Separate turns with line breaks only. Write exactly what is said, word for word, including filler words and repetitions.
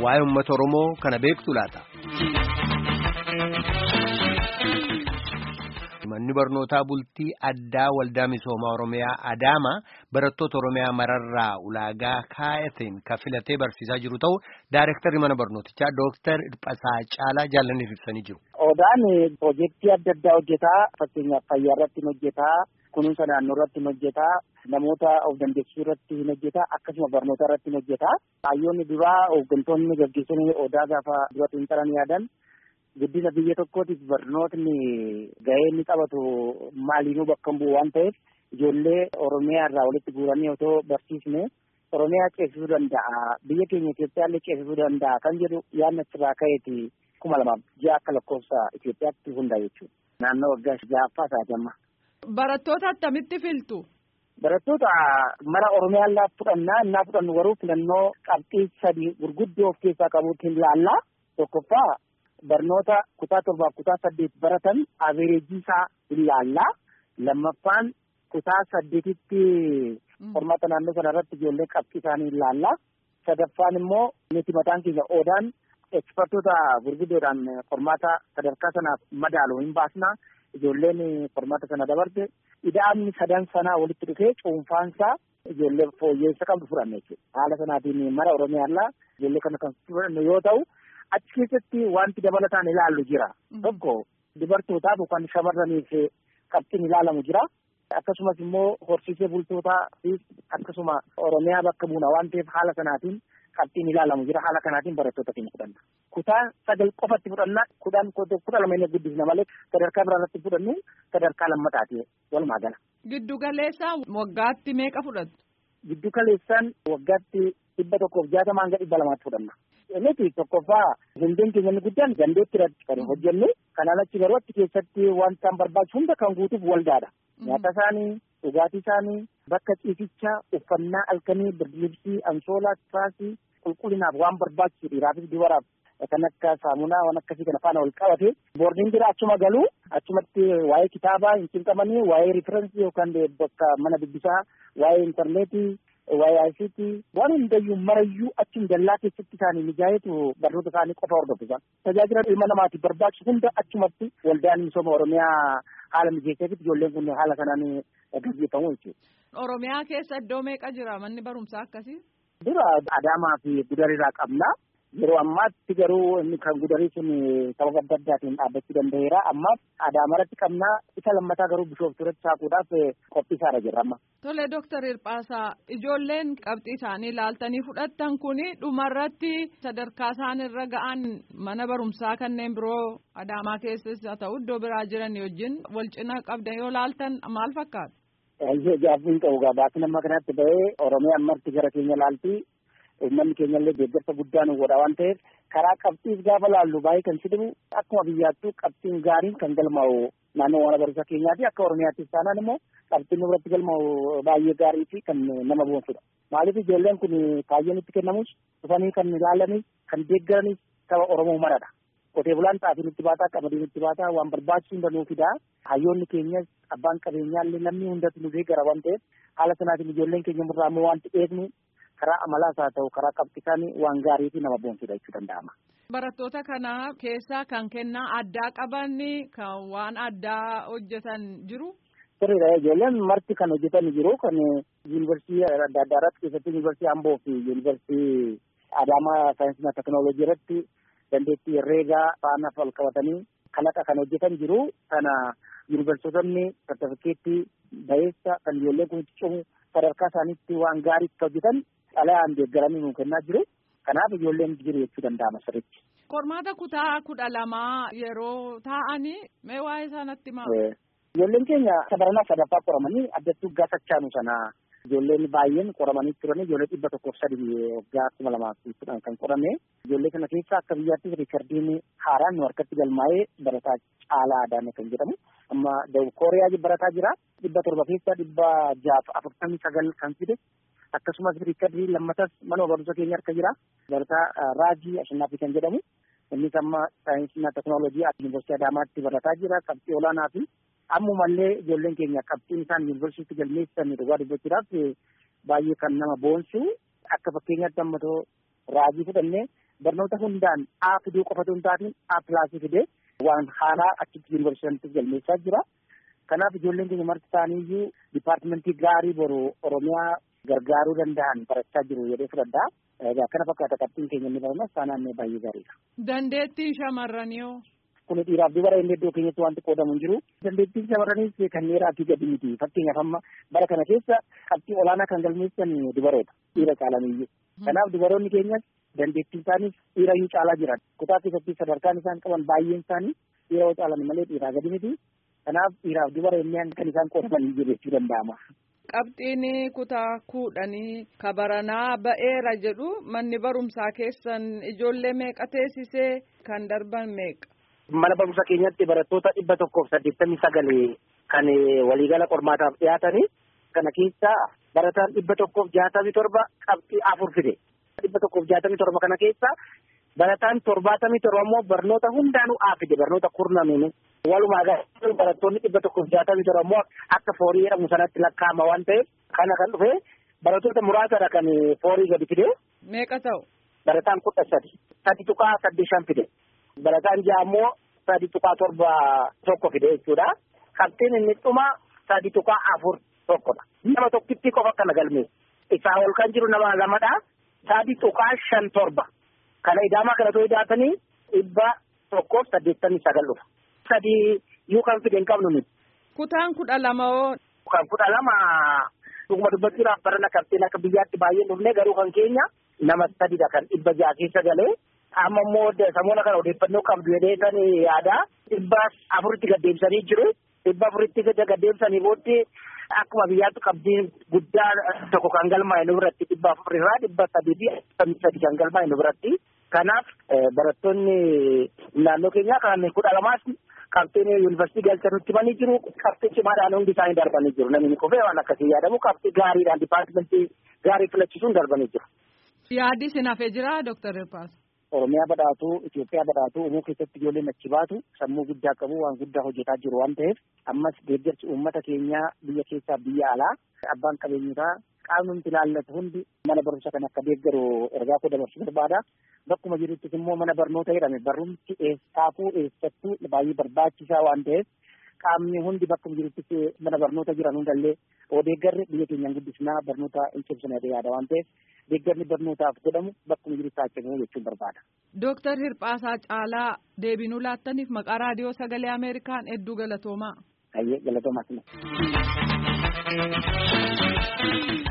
waa'ee uummata Oromoo kana beektu laata? Manni barnootaa bultii addaa waldaa misoomaa Oromiyaa Adaamaa barattoota Oromiyaa mararraa ulaagaa kaayateen kafilatee barsiisaa jiru ta'u Daayirektarri mana barnootichaa Dooktar Dhiphasaa Caalaa Jaallaniif ibsanii jiru.
Odaan piroojeektii adda addaa hojjetaa, fakkeenyaaf fayyaa irratti hojjetaa, kunuunsa naannoo irratti hojjetaa, namoota of dandeessisuu irratti hojjetaa, akkasuma barnoota irratti hojjetaa. Hayyoonni duraa hooggantoonni gaggeessanii odaa gaafa dura xiinxalan yaadan guddina biyya tokkootiif barnootni gahee inni qabatu maaliinuu bakka bu'u waan ta'eef ijoollee Oromiyaa irraa walitti guuranii otoo barsiisne Oromiyaa ceesisuu danda'a, biyya keenya Itoophiyaallee ceesisuu danda'a kan jedhu yaadni achirraa ka'eeti kuma lamaaf ja'a akka lakkoofsa Itoophiyaatti hundaa jechuudha. Naannoo waggaa ja'affaa isaati amma.
Barattoota attamitti filtu?
Barattoota mara Oromiyaa fudhannaa innaa fudhannu garuu filannoo qabxii sadii gurguddoo of keessaa qabuutiin ilaallaa. Tokkoffaa barnoota kutaa torbaaf kutaa saddeet baratan averejii isaa ilaallaa. Lammaffaan kutaa saddeetitti qormaata naannoo sana irratti ijoollee qabxii isaanii ilaallaa. Sadaffaan immoo nuti mataan keenya Odaan ekspertoota gurguddoodhaan qormaata sadarkaa sanaaf madaalu hin baasnaa. Ijoolleen qormaata sana dabarte ida'amni sadan sanaa walitti dhufee cuunfaansaa ijoollee fooyyeessa qabdu fudhanne jechuudha. Haala sanaatiin mara Oromiyaarraa ijoollee kana kan fudhannu yoo ta'u achi keessatti wanti dabalataan ilaallu jira. Tokko dubartootaaf yookaan shamarraniif qabxiin ilaalamu jira. Akkasumas immoo horsiisee bultootaa fi akkasuma Oromiyaa bakka buuna waan ta'eef haala sanaatiin qabxiin ilaalamu jira. Haala kanaatiin barattoota keenya fudhanna. Kutaa sagal qofatti fudhanna. Kudhaan kudha lama inni guddisna malee sadarkaa biraa irratti fudhannu sadarkaa lammataati walumaa gala.
Giddu galeessaan waggaatti meeqa fudhattu?
Giddu galeessaan waggaatti dhibba tokkoof jaatamaa hanga dhibba lamaatti fudhanna. Inni tokkoffaa hundeen keenya inni guddaan dandeettii irratti kan hojjennu. Kanaan achi garuu achi keessatti wanta barbaachisu hunda kan guutuuf waldaadha. Nyaata isaanii, dhugaatii isaanii, bakka ciisichaa, uffannaa halkanii, birdilibsii, ansoolaa, tiraasii, qulqullinaaf waan barbaachisu dhiiraafis dubaraaf kan akka saamunaa waan akkasii kana faana wal qabate boordiin jira achuma galuu achumatti waa'ee kitaabaa hin cinqamanii waa'ee riferensii yookaan bakka mana dubbisaa waa'ee intarneetii waa'ee aayisiitii waan hundayyuu marayyuu achum dallaa keessatti isaanii mijaayetu barnoota isaanii qofa hordofisa. Tajaajila ilma namaatiif barbaachisu hunda achumatti waldaan misooma Oromiyaa haala mijeesseefitti ijoolleen kun haala kanaan gaggeeffamu jechuudha.
Oromiyaa keessa iddoo meeqa jira manni barumsaa akkasii?
Dura Adaamaa fi Gudariirraa qabna. Yeroo ammaatti garuu inni kan Gudarii sun sababa adda addaatiin dhaabbachuu danda'eera. Ammaaf Adaamarratti qabna. Isa lammataa garuu Bishooftuuratti saaquudhaaf qophii isaarra jirra amma.
Tole Dooktar Hirphaasaa ijoolleen qabxii isaanii ilaaltanii fudhattan kuni dhumarratti sadarkaa isaan irra ga'an mana barumsaa kanneen biroo Adaamaa keessas haa ta'u iddoo biraa jiran wajjin wal cina qabdan yoo ilaaltan maal fakkaata?
Gaaffiin ta'u gabaasni amma kanatti ba'ee Oromiyaa marti gara keenya ilaalti. Uummanni keenya illee deeggarsa guddaa nu godha waan ta'eef karaa qabxiif gaafa laallu baay'ee kan sidibu akkuma biyyaattuu qabxiin gaariin kan galmaa'u naannoo mana barumsa keenyaati akka Oromiyaattis taanaan immoo qabxiin irratti galmaa'u baay'ee gaarii fi kan nama boonsudha. Maaliif ijoolleen kun kaayyoon itti kennamus dhufanii kan ilaalanis kan deeggaranis saba Oromoo maradha. Qotee bulaan xaafiin itti baataa qamadiin itti baataa waan barbaachisu hunda nuu fidaa hayyoonni keenyas abbaan qabeenyaa illee namni hundatu nu deeggara waan ta'eef haala sanaatiin ijoolleen keenya murraa immoo wanti eegnu karaa amalaas haa ta'u karaa qabxiisaan waan gaarii fi nama boonsudha jechuu danda'ama.
Barattoota kana keessaa kan kennaa addaa qaban kan waan addaa hojjetan jiru.
Sirriidha ijoolleen marti kan hojjetan jiru kan yuunivarsiitii adda addaa irratti keessatti yuunivarsiitii Amboo fi yuunivarsiitii Adaamaa saayinsii teekinooloojii irratti dandeettii herreegaa faana wal qabatanii kalaqa kan hojjetan jiru kana yuunivarsiitonni sartifikeettii bayeessa kan ijoolleen kun cimu sadarkaa isaaniitti waan gaariitti hojjetan dhalaan deeggaranii nu kennaa jiru. Kanaaf ijoolleen jiru jechuu danda'ama sirriitti.
Qormaata kutaa kudha lamaa yeroo taa'anii mee waa'ee isaanitti himaa?
Ijoolleen keenya sadarkaa sadaffaa qoramanii addattuu gaafachaanu sana ijoolleen baay'een qoramanii turanii ijoollee dhibba tokkoof sadii waggaa kuma lamaa fi kudhan kan qorame ijoollee kana keessa akka biyyaattis riikardiin haaraan nu harkatti galmaa'ee barataa Caalaa Adaanee kan jedhamu amma Dawud Kooriyaa barataa jira dhibba torba keessa dhibba jaaf afurtamii sagal kan fide akkasumas riikardii lammatas mana barumsa keenya harka jira barataa Raajii Ashannaafi kan jedhamu innis amma saayinsii teekinooloojii yuunivarsiitii Adaamaatti barataa jira qabxii olaanaa fi ammumallee ijoolleen keenya qabxiin isaan yuunivarsiitii galmeessanii dhugaa dubbachuudhaaf baay'ee kan nama boonsu akka fakkeenyaatti ammatoo Raajii fudhannee barnoota hundaan A fiduu qofatu hin taatiin A pilaasii fidee waan haaraa achitti yuunivarsiitii galmeessaa jira. Kanaaf ijoolleen keenya marti isaaniiyyuu dipaartimentii gaarii boru Oromiyaa gargaaruu danda'an barachaa jiru jedhee fudhadhaa. Egaa kana fakkaata qabxiin keenya inni barana saanaan baay'ee gaariidha.
Dandeettiin shamarranioo.
Kun dhiiraaf dubara inni iddoo keenyatti wanti qoodamu hin jiru. Dandeettiin shamarraniis kan dheeraa fi gadi miti. Fakkeenyaaf amma bara kana keessa qabxii olaanaa kan galmeessan dubaroota dhiira caalaniyyuu. Kanaaf dubaroonni keenyas dandeettiin isaaniis dhiira iyyuu caalaa jiran. Kutaa keessatti sadarkaan isaan qaban baay'een isaanii dhiira yoo caalan malee dhiiraa gadi miti. Kanaaf dhiiraaf dubara inni kan isaan qoodaman jiru jechuu danda'ama.
Qabxiin kutaa kudhanii kabaranaa ba'eera jedhu manni barumsaa keessan ijoollee meeqa teessisee kan darban meeqa?
Mana barumsa keenyatti barattoota dhibba tokkoof saddeettamii sagalee kan waliigala qormaataaf dhiyaatanii kana keessa barataan dhibba tokkoof jaatamii torba qabxii afur fide. Dhibba tokkoof jaatamii torba kana keessa barataan torbaatamii torba immoo barnoota hundaanuu A fide barnoota kurnamini. Walumaa galatti barattoonni dhibba tokkoof jaatamii torba immoo akka foorii jedhamu sanatti lakkaa'ama waan ta'eef kana kan dhufe barattoota muraasadha kan foorii gadi fide.
Meeqa ta'u?
Barataan kudha sadi. Sadi tuqaa saddeet shan fide. Barataan ja'a immoo sadi tuqaa torba tokko fide jechuudha. Qabxiin inni dhuma sadi tuqaa afur tokkodha. Nama tokkitti qofa kana galmee. Isaa ol kan jiru nama lamadha. Sadi tuqaa shan torba. Kana idaamaa kana too idaatanii dhibba tokkoof saddeettamii sagal dhufa. Sadii yuu kan fide hin qabnu nuti.
Kutaan kudha lama oo.
Kan kudha lama dhuguma dubbachuudhaaf barana qabxiin akka biyyaatti baay'ee dhufne garuu kan keenya nama sadidha kan dhibba ja'a keessa galee. Amma immoo samoona kana odeeffannoo qabdu jedhee kan yaada dhibba afuritti gaddeebisanii jiru. Dhibba afuritti gaddeebisanii booddee akkuma biyyaatti qabdiin guddaa tokko kan galmaa'e nu biratti dhibba afurirraa dhibba sadii fi sadi kan galmaa'e nu biratti. Kanaaf barattoonni naannoo keenyaa kan kudha lamaas qabxiin yuunivarsiitii galchan nutti himanii jiru. Qabxii cimaadhaan hundi isaanii darbanii jiru. Namni kofee waan akkasii yaadamu qabxii gaariidhaan dipaartimentii gaarii filachisuun darbanii jiru.
Yaaddi isin hafee jira Dooktar Hirphaas?
Oromiyaa badhaatu, Itoophiyaa badhaatu, uumuu keessatti ijoolleen achi baatu, sammuu guddaa qabu, waan guddaa hojjetaa jiru waan ta'eef, ammas deeggarsi uummata keenyaa biyya keessaa biyya alaa, abbaan qabeenyotaa, qaamni nuti ilaallatu hundi mana barumsa kan akka deeggaru ergaa koo dabarsuu barbaada. Bakkuma jiruttis immoo mana barnoota jedhame barumsi eessaafuu eessattuu baay'ee barbaachisaa waan ta'eef, qaamni hundi bakkuma jiruttis mana barnoota jiran hundallee deeggarri biyya keenyaan guddisnaa barnoota hin cimsine yaada waan ta'eef, deeggarni barnootaaf godhamu bakkuma jirutti haa cimu jechuun barbaada.
Dooktar Hirphaasaa Caalaa deebinuu laattaniif maqaa raadiyoo sagalee Ameerikaan hedduu galatoomaa.
Ayyee galatoomaa.